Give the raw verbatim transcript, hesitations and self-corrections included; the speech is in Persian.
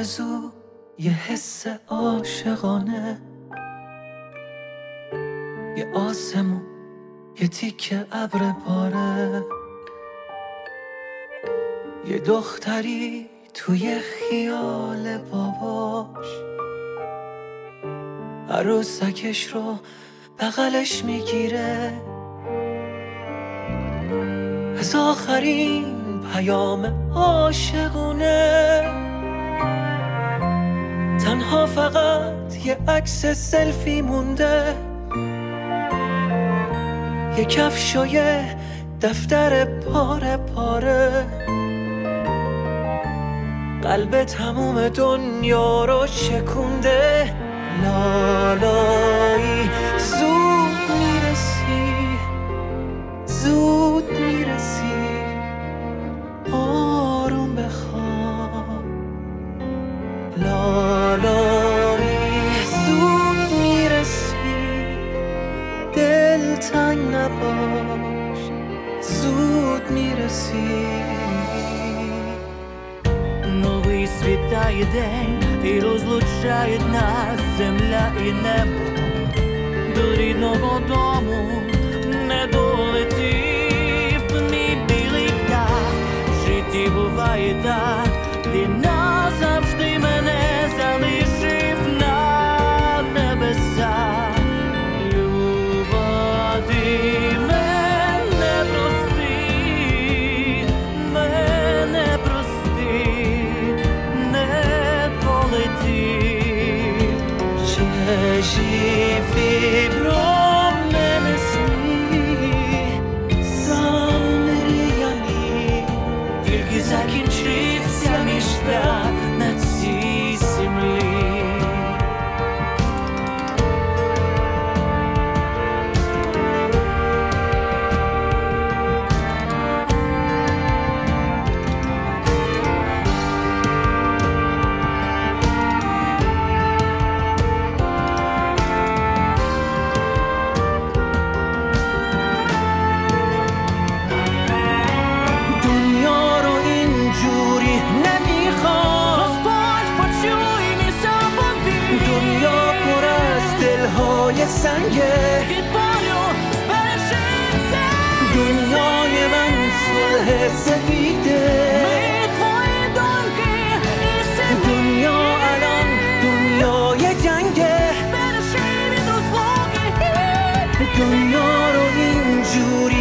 آرزو یه حس عاشقانه، یه آسمون یه تیکه ابر باره، یه دختری توی خیال باباش عروسکش رو بغلش میگیره، از آخرین پیام عاشقونه تنها فقط یه عکس سلفی مونده، یه کفش و یه دفتر پاره پاره، قلب تموم دنیا رو شکونده. لالایی زود میرسی، زود میرسی، آروم بخواب. لالایی زود میرسی، دل تنگ نباش، زود میرسی. Новий світає день і розлучає нас земля і небо. До рідного дому не долетів мій білий птах. В житті буває так, ти назавжди мене залишив на небесах. Люба, ти мене прости, мене прости, не полети. Живи про мене сни, замріяні, Тільки закінчився мій шлях на цій землі. دنیا رو اینجوری نمیخوام، Господь, почуй мій заповіт. دنیا پر از دلهای سنگه، Від болю збережися. دنیای من صلح سفیده، Ми твої думки і все دنیا الان دنیای جنگه، збережи від розлуки. دنیا رو اینجوری